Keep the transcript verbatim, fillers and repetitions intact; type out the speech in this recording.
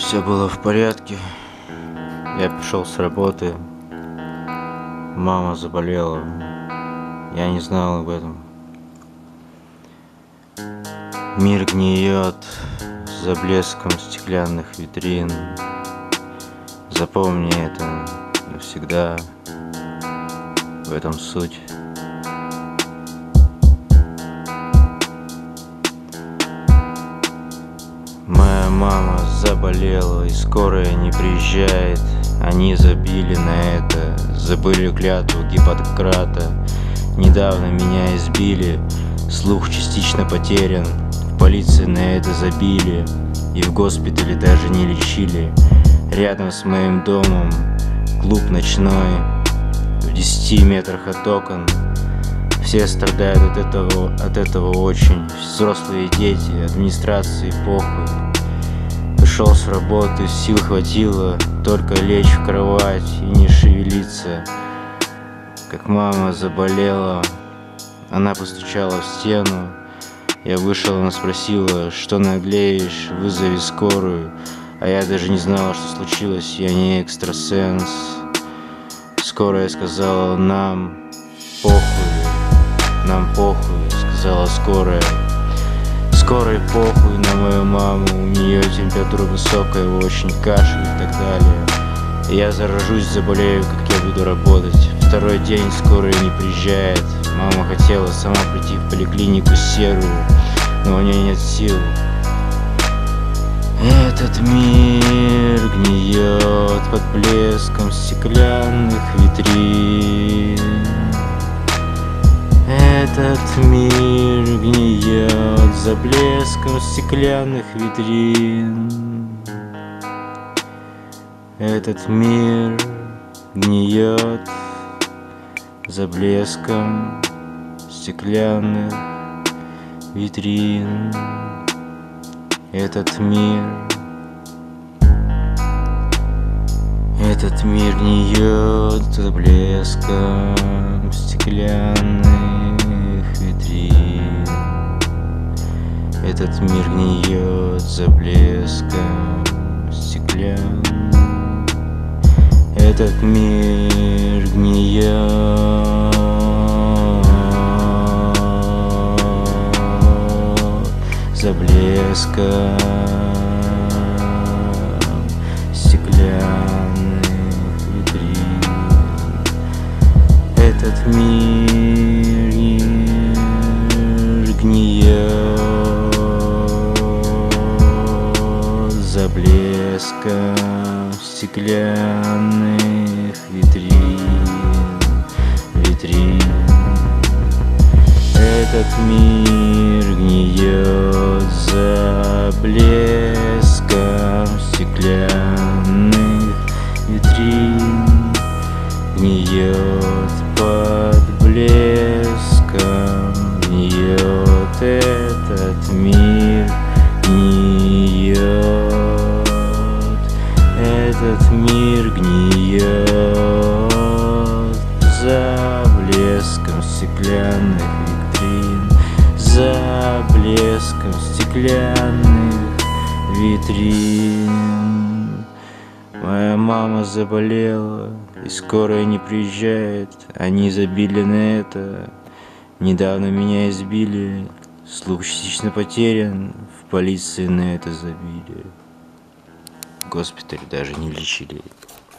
Все было в порядке. Я пришел с работы. Мама заболела. Я не знал об этом. Мир гниет за блеском стеклянных витрин. Запомни это навсегда. В этом суть. Моя мама заболела, и скорая не приезжает. Они забили на это, забыли клятву Гиппократа. Недавно меня избили, слух частично потерян. В полиции на это забили, и в госпитале даже не лечили. Рядом с моим домом клуб ночной, в десяти метрах от окон. Все страдают от этого, от этого очень. Взрослые дети, администрации похуй. Пришел с работы, сил хватило только лечь в кровать и не шевелиться. Как мама заболела, она постучала в стену. Я вышел, она спросила, что наглеешь, вызови скорую. А я даже не знала, что случилось, я не экстрасенс. Скорая сказала нам похуй. Нам похуй, сказала скорая. Скорой похуй на мою маму. У нее температура высокая, очень кашель и так далее. Я заражусь, заболею, как я буду работать. Второй день скорая не приезжает. Мама хотела сама прийти в поликлинику серую, но у нее нет сил. Этот мир гниет под блеском стеклянных витрин. Этот мир гниет за блеском стеклянных витрин. Этот мир гниет за блеском стеклянных витрин. Этот мир, этот мир гниет за блеском стеклянных витрин. Этот мир гниет за блеском стеклянных. Этот мир гниет за блеском стеклянных витрин. Этот мир гниет за блеском стеклянных витрин. Витрин. Этот мир гниет за блеском стеклянных витрин. Гниет под блеском, гниет этот мир, гниет. Этот мир гниет за блеском стеклянных витрин. За блеском стеклянных витрин. Моя мама заболела, и скорая не приезжает. Они забили на это. Недавно меня избили, слух частично потерян. В полиции на это забили. В госпитале даже не лечили.